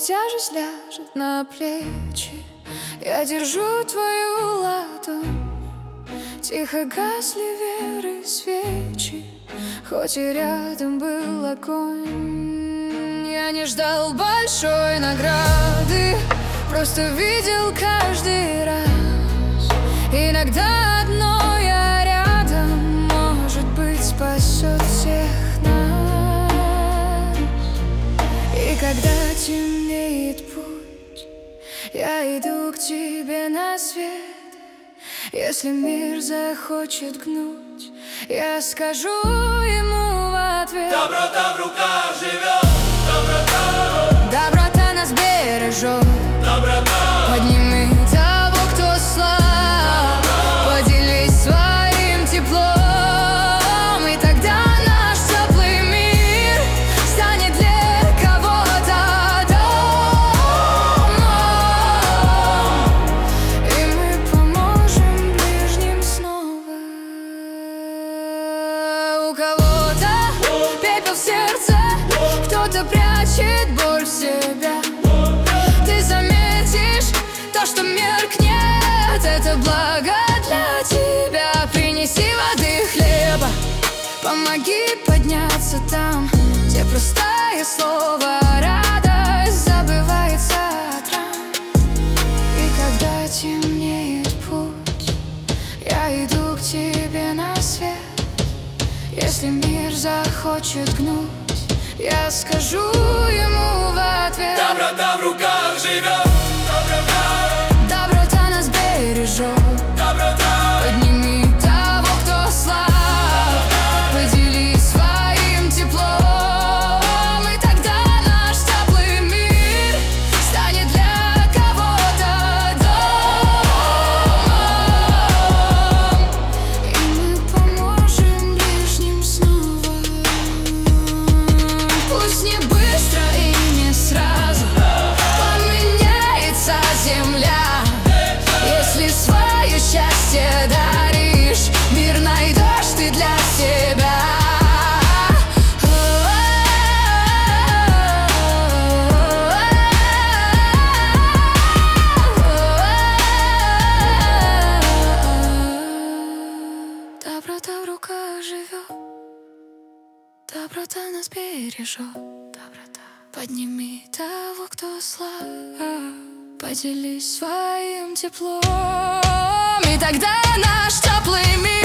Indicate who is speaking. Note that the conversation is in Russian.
Speaker 1: тяжесть ляжет на плечи. Я держу твою ладонь. Тихо гасли веры свечи, хоть и рядом был огонь. Я не ждал большой награды, просто видел каждый раз. Иногда одно я рядом, может быть, спасет всех нас. И когда темнеет путь, я иду к тебе на свет. Если мир захочет гнуть, я скажу ему в ответ:
Speaker 2: доброта в руках живет, доброта.
Speaker 1: Доброта нас бережет,
Speaker 2: Доброта.
Speaker 1: Подними того, кто слаб, поделись своим теплом, и тогда наш теплый мир станет для кого-то домом. И мы поможем ближним снова. У кого-то пепел в сердце, кто-то прячет боль в себя. Ты заметишь то, что меркнет, это благо для тебя. Принеси воды, хлеба, помоги подняться там, где простое слово, радость забывается от ран. И когда темнеет путь, я иду к тебе на свет. Если мир захочет гнуть, я скажу ему в ответ:
Speaker 2: Доброта в руках живет, доброта.
Speaker 1: Доброта нас бережет,
Speaker 2: Доброта.
Speaker 1: подними того, кто слаб, поделись своим теплом, и тогда наш теплый мир станет для кого-то домом. И мы поможем ближним снова. Пусть не быстро и не сразу поменяется земля. Если свое счастье даришь, мир найдешь ты для себя. Доброта в руках живет, доброта нас бережет, доброта. Подними того, кто слаб, поделись своим теплом, и тогда наш теплый мир